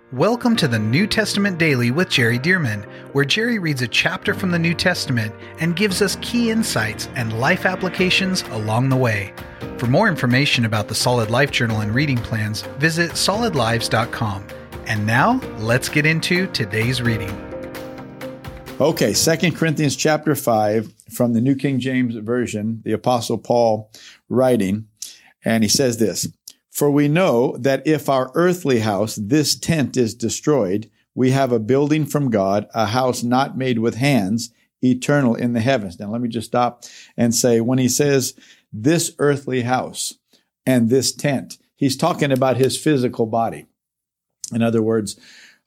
Welcome to the New Testament Daily with Jerry Dearman, where Jerry reads a chapter from the New Testament and gives us key insights and life applications along the way. For more information about the Solid Life Journal and reading plans, visit solidlives.com. And now, let's get into today's reading. Okay, 2 Corinthians chapter 5 from the New King James Version, the Apostle Paul writing, and he says this: "For we know that if our earthly house, this tent, is destroyed, we have a building from God, a house not made with hands, eternal in the heavens." Now, let me just stop and say, when he says this earthly house and this tent, he's talking about his physical body. In other words,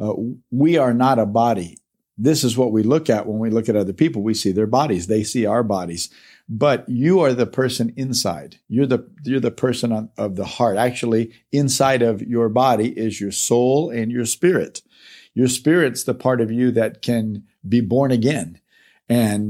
we are not a body. This is what we look at when we look at other people. We see their bodies. They see our bodies. But you are the person inside. You're the person of the heart. Actually, inside of your body is your soul and your spirit. Your spirit's the part of you that can be born again and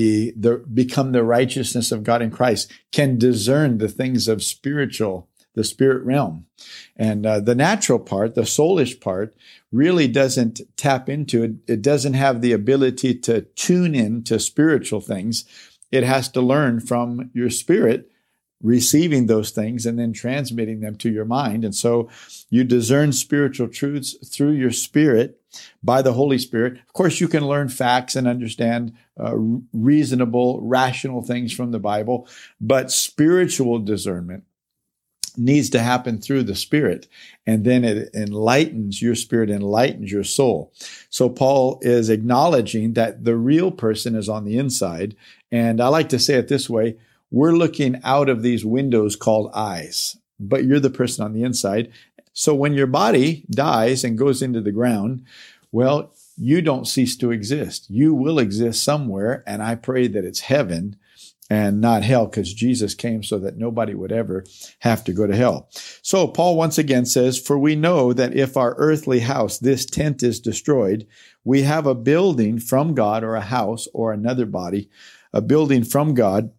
become the righteousness of God in Christ, can discern the things of the spirit realm. And the natural part, the soulish part, really doesn't tap into it. It doesn't have the ability to tune in to spiritual things. It has to learn from your spirit, receiving those things and then transmitting them to your mind. And so you discern spiritual truths through your spirit by the Holy Spirit. Of course, you can learn facts and understand reasonable, rational things from the Bible, but spiritual discernment needs to happen through the Spirit. And then it enlightens your spirit, enlightens your soul. So Paul is acknowledging that the real person is on the inside. And I like to say it this way: we're looking out of these windows called eyes, but you're the person on the inside. So when your body dies and goes into the ground, well, you don't cease to exist. You will exist somewhere. And I pray that it's heaven and not hell, because Jesus came so that nobody would ever have to go to hell. So Paul once again says, "For we know that if our earthly house, this tent, is destroyed, we have a building from God," or a house or another body, a building from God,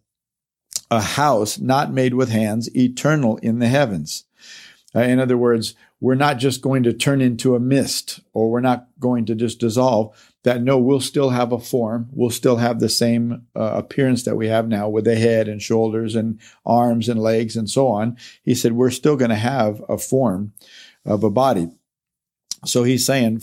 a house not made with hands, eternal in the heavens. In other words, we're not just going to turn into a mist, or we're not going to just dissolve. That no, we'll still have a form. We'll still have the same appearance that we have now, with the head and shoulders and arms and legs and so on. He said, we're still going to have a form of a body. So he's saying,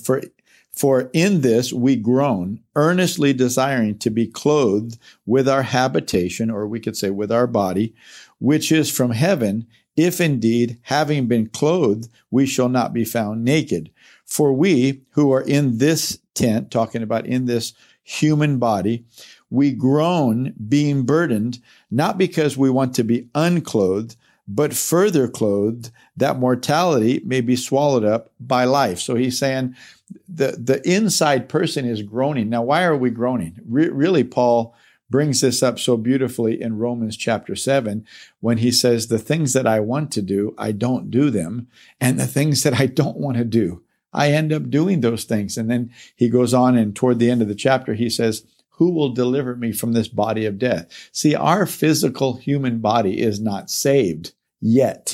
for in this we groan, earnestly desiring to be clothed with our habitation, or we could say with our body, which is from heaven, if indeed, having been clothed, we shall not be found naked. For we who are in this tent, talking about in this human body, we groan, being burdened, not because we want to be unclothed, but further clothed, that mortality may be swallowed up by life. So he's saying the inside person is groaning. Now, why are we groaning? Really, Paul brings this up so beautifully in Romans chapter 7, when he says, the things that I want to do, I don't do them. And the things that I don't want to do, I end up doing those things. And then he goes on, and toward the end of the chapter, he says, who will deliver me from this body of death? See, our physical human body is not saved yet.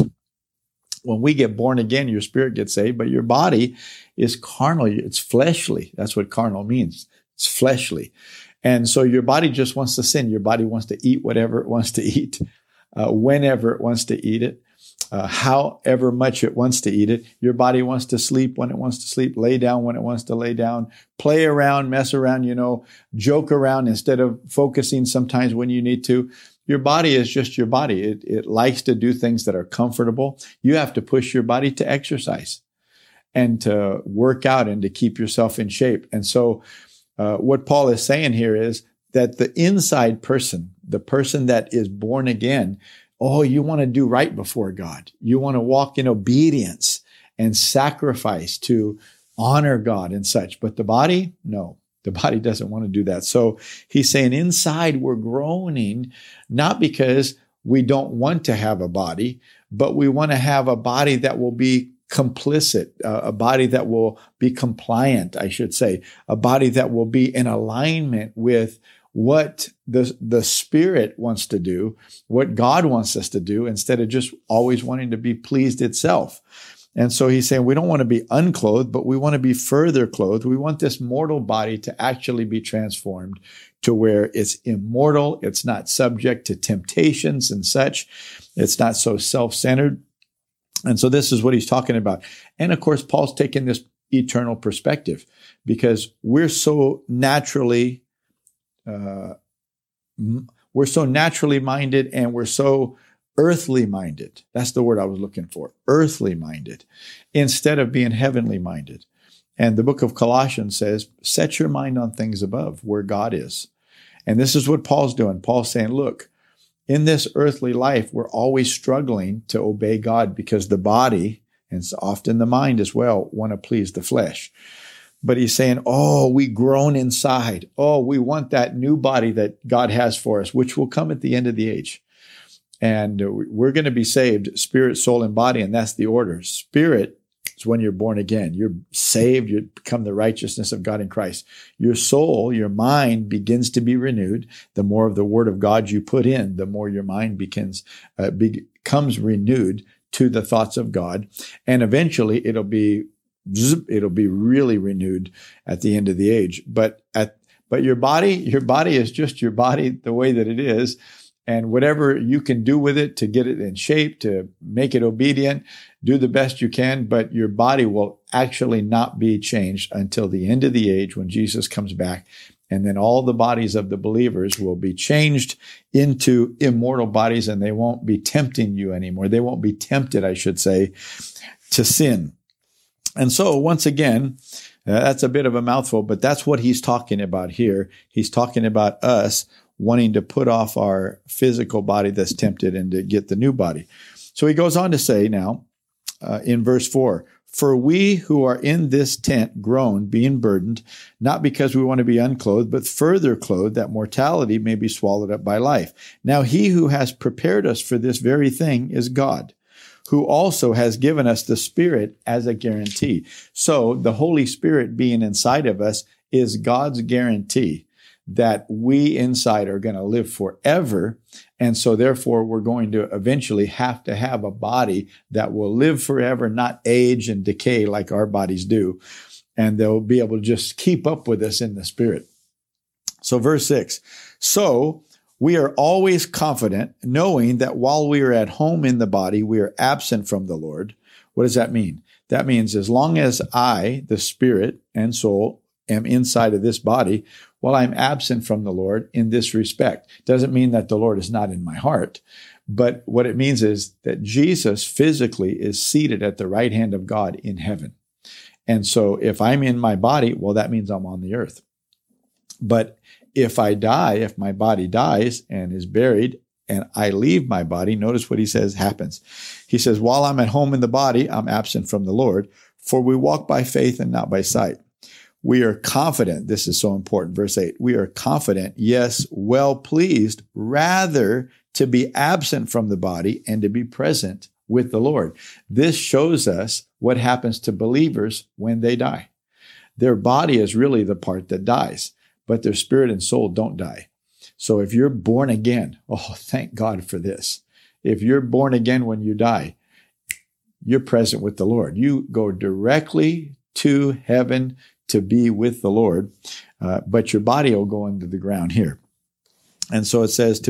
When we get born again, your spirit gets saved, but your body is carnal. It's fleshly. That's what carnal means. It's fleshly. And so your body just wants to sin. Your body wants to eat whatever it wants to eat, whenever it wants to eat it, however much it wants to eat it. Your body wants to sleep when it wants to sleep, lay down when it wants to lay down, play around, mess around, joke around instead of focusing sometimes when you need to. Your body is just your body. It likes to do things that are comfortable. You have to push your body to exercise and to work out and to keep yourself in shape. And so what Paul is saying here is that the inside person, the person that is born again, you want to do right before God. You want to walk in obedience and sacrifice to honor God and such. But the body, no, the body doesn't want to do that. So he's saying inside we're groaning, not because we don't want to have a body, but we want to have a body that will be complicit, a body that will be compliant, I should say, a body that will be in alignment with what the Spirit wants to do, what God wants us to do, instead of just always wanting to be pleased itself. And so he's saying we don't want to be unclothed, but we want to be further clothed. We want this mortal body to actually be transformed to where it's immortal. It's not subject to temptations and such. It's not so self-centered. And so this is what he's talking about. And of course, Paul's taking this eternal perspective because we're so naturally minded and we're so earthly minded. That's the word I was looking for. Earthly minded instead of being heavenly minded. And the book of Colossians says, set your mind on things above where God is. And this is what Paul's doing. Paul's saying, look, in this earthly life, we're always struggling to obey God because the body, and often the mind as well, want to please the flesh. But he's saying, oh, we groan inside. Oh, we want that new body that God has for us, which will come at the end of the age. And we're going to be saved, spirit, soul, and body, and that's the order. Spirit is when you're born again. You're saved. You become the righteousness of God in Christ. Your soul, your mind begins to be renewed. The more of the Word of God you put in, the more your mind becomes renewed to the thoughts of God. And eventually it'll be really renewed at the end of the age. But your body is just your body the way that it is. And whatever you can do with it to get it in shape, to make it obedient, do the best you can. But your body will actually not be changed until the end of the age when Jesus comes back. And then all the bodies of the believers will be changed into immortal bodies, and they won't be tempting you anymore. They won't be tempted, I should say, to sin. And so once again, that's a bit of a mouthful, but that's what he's talking about here. He's talking about us wanting to put off our physical body that's tempted and to get the new body. So he goes on to say now in verse 4, for we who are in this tent groan, being burdened, not because we want to be unclothed, but further clothed, that mortality may be swallowed up by life. Now he who has prepared us for this very thing is God, who also has given us the Spirit as a guarantee. So the Holy Spirit being inside of us is God's guarantee that we inside are going to live forever. And so therefore, we're going to eventually have to have a body that will live forever, not age and decay like our bodies do. And they'll be able to just keep up with us in the Spirit. So verse 6, so we are always confident, knowing that while we are at home in the body, we are absent from the Lord. What does that mean? That means as long as I, the spirit and soul, am inside of this body, while I'm absent from the Lord in this respect. Doesn't mean that the Lord is not in my heart, but what it means is that Jesus physically is seated at the right hand of God in heaven. And so if I'm in my body, well, that means I'm on the earth. But if I die, if my body dies and is buried and I leave my body, notice what he says happens. He says, while I'm at home in the body, I'm absent from the Lord, for we walk by faith and not by sight. We are confident. This is so important. Verse 8, we are confident, yes, well pleased, rather to be absent from the body and to be present with the Lord. This shows us what happens to believers when they die. Their body is really the part that dies, but their spirit and soul don't die. So if you're born again, oh, thank God for this. If you're born again when you die, you're present with the Lord. You go directly to heaven to be with the Lord, but your body will go into the ground here. And so it says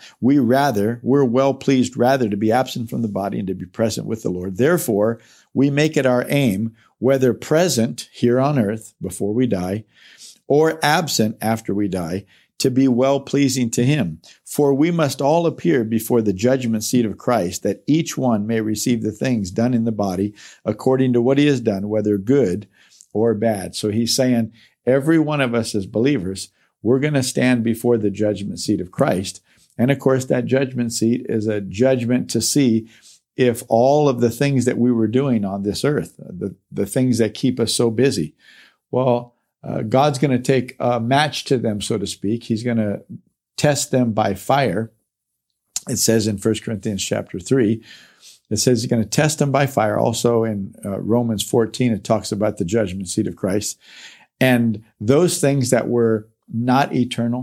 we're well pleased rather to be absent from the body and to be present with the Lord. Therefore, we make it our aim, whether present here on earth before we die, or absent after we die, to be well pleasing to him. For we must all appear before the judgment seat of Christ, that each one may receive the things done in the body according to what he has done, whether good or bad. So he's saying every one of us as believers, we're going to stand before the judgment seat of Christ. And of course, that judgment seat is a judgment to see if all of the things that we were doing on this earth, the things that keep us so busy, well, God's going to take a match to them, so to speak. He's going to test them by fire. It says in 1 Corinthians chapter 3, it says he's going to test them by fire. Also in Romans 14, it talks about the judgment seat of Christ. And those things that were not eternal,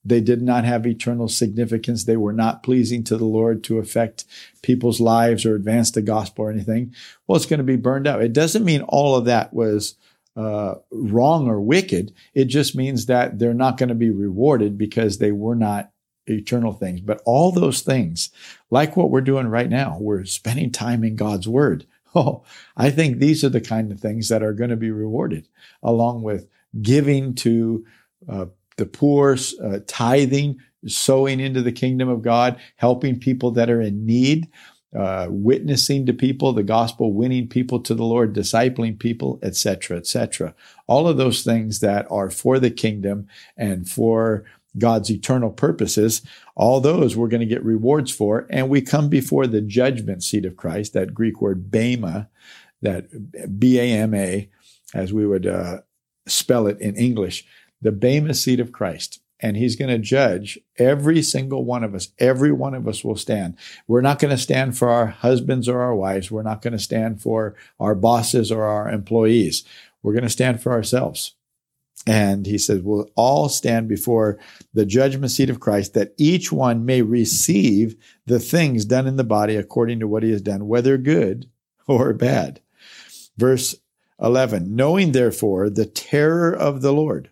They did not have eternal significance. They were not pleasing to the Lord to affect people's lives or advance the gospel or anything. Well, it's going to be burned out. It doesn't mean all of that was wrong or wicked. It just means that they're not going to be rewarded because they were not eternal things. But all those things, like what we're doing right now, we're spending time in God's Word. Oh, I think these are the kind of things that are going to be rewarded, along with giving to the poor, tithing, sowing into the kingdom of God, helping people that are in need, witnessing to people, the gospel, winning people to the Lord, discipling people, etc., etc. All of those things that are for the kingdom and for God's eternal purposes, all those we're going to get rewards for. And we come before the judgment seat of Christ, that Greek word bema, that B-A-M-A, as we would spell it in English, the bema seat of Christ. And he's going to judge every single one of us. Every one of us will stand. We're not going to stand for our husbands or our wives. We're not going to stand for our bosses or our employees. We're going to stand for ourselves. And he says, we'll all stand before the judgment seat of Christ, that each one may receive the things done in the body according to what he has done, whether good or bad. Verse 11, knowing therefore the terror of the Lord,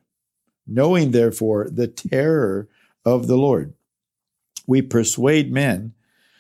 we persuade men,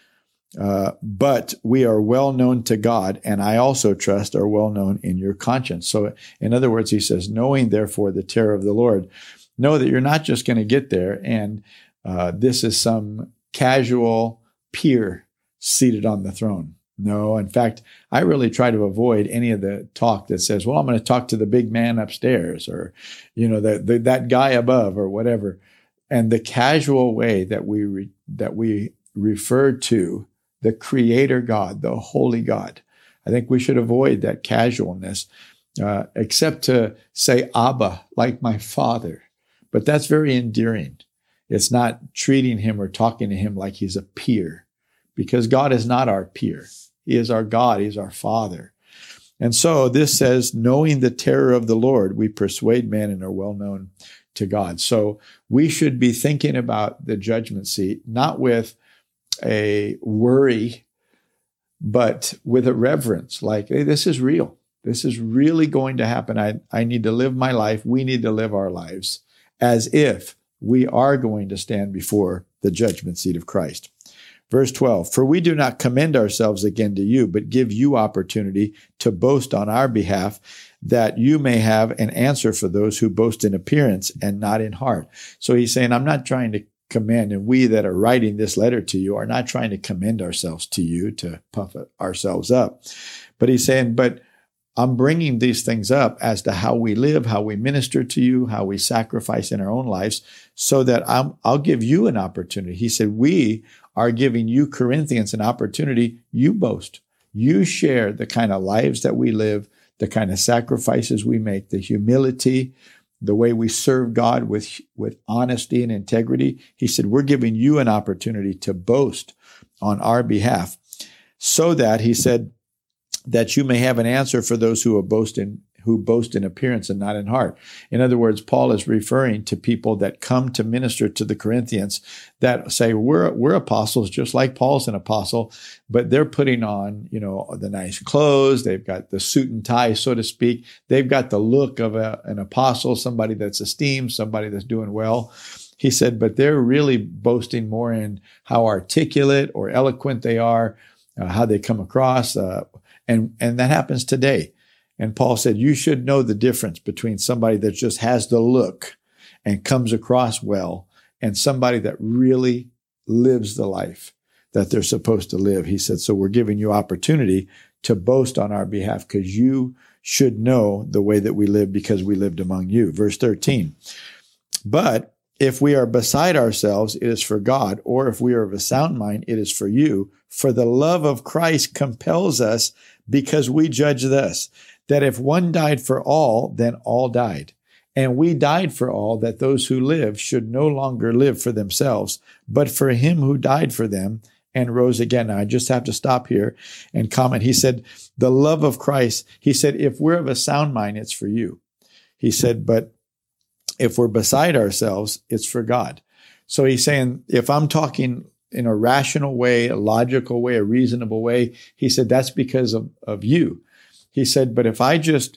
but we are well known to God, and I also trust are well known in your conscience. So in other words, he says, knowing therefore the terror of the Lord, know that you're not just going to get there and this is some casual peer seated on the throne. No, in fact, I really try to avoid any of the talk that says, well, I'm going to talk to the big man upstairs, or, that guy above, or whatever. And the casual way that we refer to the Creator God, the Holy God, I think we should avoid that casualness, except to say Abba, like my Father. But that's very endearing. It's not treating him or talking to him like he's a peer, because God is not our peer. He is our God. He's our Father. And so this says, knowing the terror of the Lord, we persuade men and are well known to God. So we should be thinking about the judgment seat, not with a worry, but with a reverence, like, hey, this is real. This is really going to happen. I need to live my life. We need to live our lives as if we are going to stand before the judgment seat of Christ. Verse 12, for we do not commend ourselves again to you, but give you opportunity to boast on our behalf, that you may have an answer for those who boast in appearance and not in heart. So he's saying, I'm not trying to commend, and we that are writing this letter to you are not trying to commend ourselves to you to puff ourselves up. But he's saying, but I'm bringing these things up as to how we live, how we minister to you, how we sacrifice in our own lives, so that I'll give you an opportunity. He said, we are giving you, Corinthians, an opportunity. You boast. You share the kind of lives that we live, the kind of sacrifices we make, the humility, the way we serve God with honesty and integrity. He said, we're giving you an opportunity to boast on our behalf, so that, he said, that you may have an answer for those who boast in appearance and not in heart. In other words, Paul is referring to people that come to minister to the Corinthians that say, we're apostles, just like Paul's an apostle, but they're putting on, the nice clothes. They've got the suit and tie, so to speak. They've got the look of an apostle, somebody that's esteemed, somebody that's doing well. He said, but they're really boasting more in how articulate or eloquent they are, how they come across, and that happens today. And Paul said, you should know the difference between somebody that just has the look and comes across well, and somebody that really lives the life that they're supposed to live. He said, so we're giving you opportunity to boast on our behalf, because you should know the way that we live, because we lived among you. Verse 13, but if we are beside ourselves, it is for God, or if we are of a sound mind, it is for you. For the love of Christ compels us, because we judge thus, that if one died for all, then all died. And we died for all, that those who live should no longer live for themselves, but for him who died for them and rose again. Now, I just have to stop here and comment. He said, the love of Christ, he said, if we're of a sound mind, it's for you. He said, but if we're beside ourselves, it's for God. So he's saying, if I'm talking in a rational way, a logical way, a reasonable way, he said, that's because of you. He said, but if I just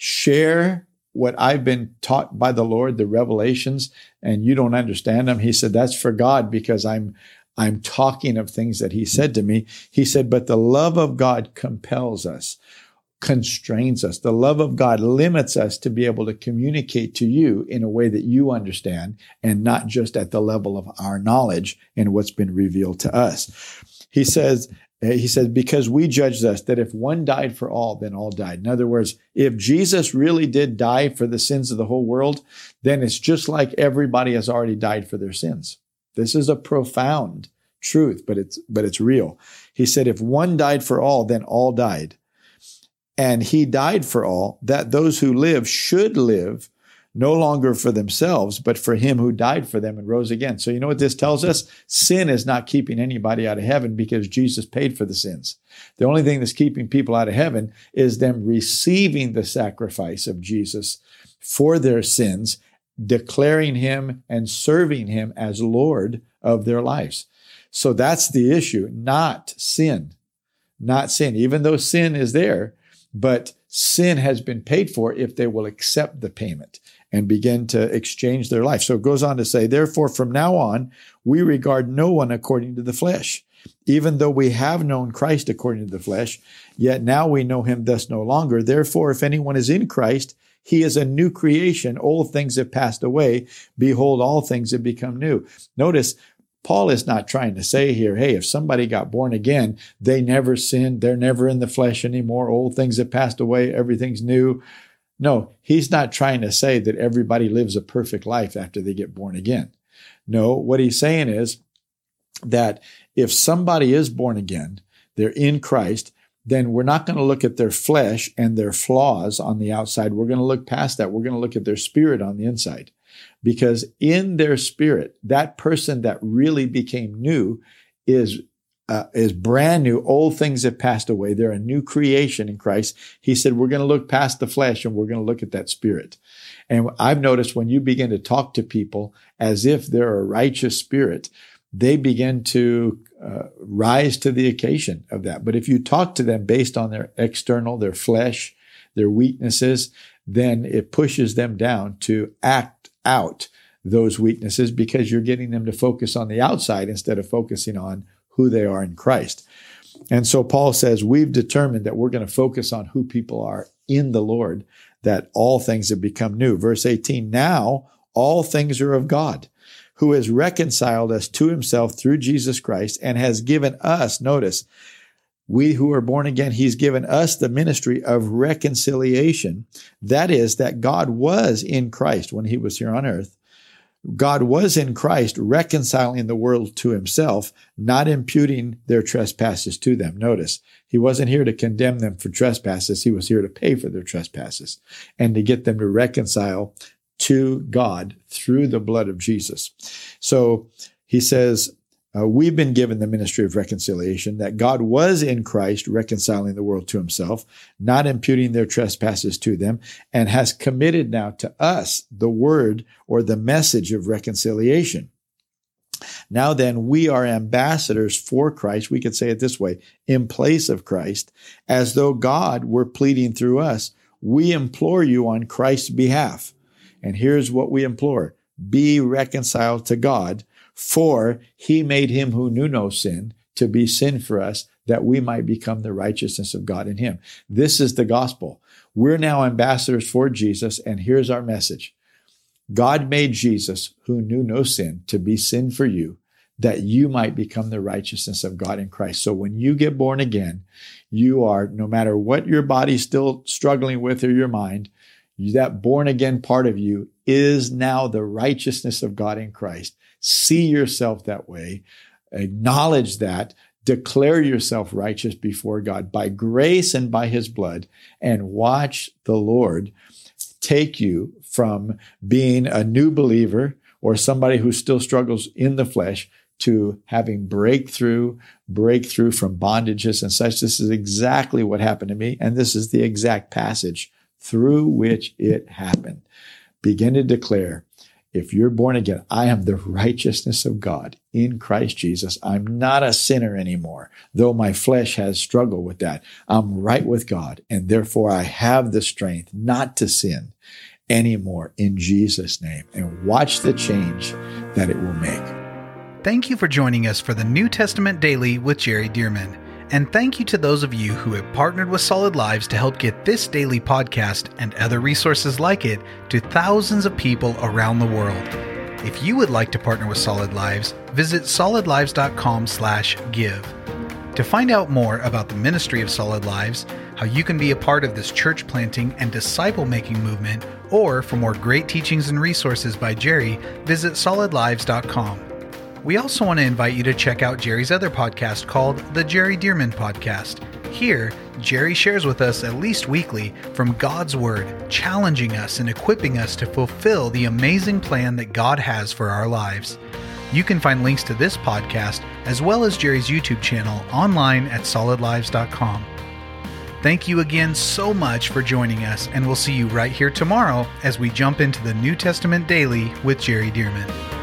share what I've been taught by the Lord, the revelations, and you don't understand them, he said, that's for God, because I'm talking of things that he said to me. He said, but the love of God compels us, constrains us. The love of God limits us to be able to communicate to you in a way that you understand, and not just at the level of our knowledge and what's been revealed to us. He says, because we judge thus, that if one died for all, then all died. In other words, if Jesus really did die for the sins of the whole world, then it's just like everybody has already died for their sins. This is a profound truth, but it's real. He said, if one died for all, then all died. And he died for all, that those who live should live no longer for themselves, but for him who died for them and rose again. So you know what this tells us? Sin is not keeping anybody out of heaven, because Jesus paid for the sins. The only thing that's keeping people out of heaven is them receiving the sacrifice of Jesus for their sins, declaring him and serving him as Lord of their lives. So that's the issue, not sin. Not sin, even though sin is there. But sin has been paid for if they will accept the payment and begin to exchange their life. So it goes on to say, therefore, from now on, we regard no one according to the flesh. Even though we have known Christ according to the flesh, yet now we know him thus no longer. Therefore, if anyone is in Christ, he is a new creation. Old things have passed away. Behold, all things have become new. Notice, Paul is not trying to say here, hey, if somebody got born again, they never sinned, they're never in the flesh anymore, old things have passed away, everything's new. No, he's not trying to say that everybody lives a perfect life after they get born again. No, what he's saying is that if somebody is born again, they're in Christ, then we're not going to look at their flesh and their flaws on the outside. We're going to look past that. We're going to look at their spirit on the inside. Because in their spirit, that person that really became new is brand new. Old things have passed away. They're a new creation in Christ. He said, we're going to look past the flesh and we're going to look at that spirit. And I've noticed when you begin to talk to people as if they're a righteous spirit, they begin to rise to the occasion of that. But if you talk to them based on their external, their flesh, their weaknesses, then it pushes them down to act out those weaknesses, because you're getting them to focus on the outside instead of focusing on who they are in Christ. And so Paul says, we've determined that we're going to focus on who people are in the Lord, that all things have become new. Verse 18, now all things are of God, who has reconciled us to himself through Jesus Christ and has given us, notice, we who are born again, he's given us the ministry of reconciliation. That is, that God was in Christ when he was here on earth. God was in Christ reconciling the world to himself, not imputing their trespasses to them. Notice, he wasn't here to condemn them for trespasses. He was here to pay for their trespasses and to get them to reconcile to God through the blood of Jesus. So he says, we've been given the ministry of reconciliation, that God was in Christ reconciling the world to himself, not imputing their trespasses to them, and has committed now to us the word or the message of reconciliation. Now then, we are ambassadors for Christ. We could say it this way, in place of Christ, as though God were pleading through us. We implore you on Christ's behalf. And here's what we implore. Be reconciled to God. For he made him who knew no sin to be sin for us, that we might become the righteousness of God in him. This is the gospel. We're now ambassadors for Jesus, and here's our message. God made Jesus, who knew no sin, to be sin for you, that you might become the righteousness of God in Christ. So when you get born again, you are, no matter what your body's still struggling with or your mind, that born again part of you is now the righteousness of God in Christ. See yourself that way, acknowledge that, declare yourself righteous before God by grace and by his blood, and watch the Lord take you from being a new believer or somebody who still struggles in the flesh to having breakthrough from bondages and such. This is exactly what happened to me, and this is the exact passage through which it happened. Begin to declare, if you're born again, I am the righteousness of God in Christ Jesus. I'm not a sinner anymore, though my flesh has struggled with that. I'm right with God, and therefore I have the strength not to sin anymore in Jesus' name. And watch the change that it will make. Thank you for joining us for the New Testament Daily with Jerry Dirmann. And thank you to those of you who have partnered with Solid Lives to help get this daily podcast and other resources like it to thousands of people around the world. If you would like to partner with Solid Lives, visit solidlives.com/give. To find out more about the ministry of Solid Lives, how you can be a part of this church planting and disciple-making movement, or for more great teachings and resources by Jerry, visit solidlives.com. We also want to invite you to check out Jerry's other podcast called The Jerry Dirmann Podcast. Here, Jerry shares with us at least weekly from God's Word, challenging us and equipping us to fulfill the amazing plan that God has for our lives. You can find links to this podcast as well as Jerry's YouTube channel online at solidlives.com. Thank you again so much for joining us, and we'll see you right here tomorrow as we jump into the New Testament Daily with Jerry Dirmann.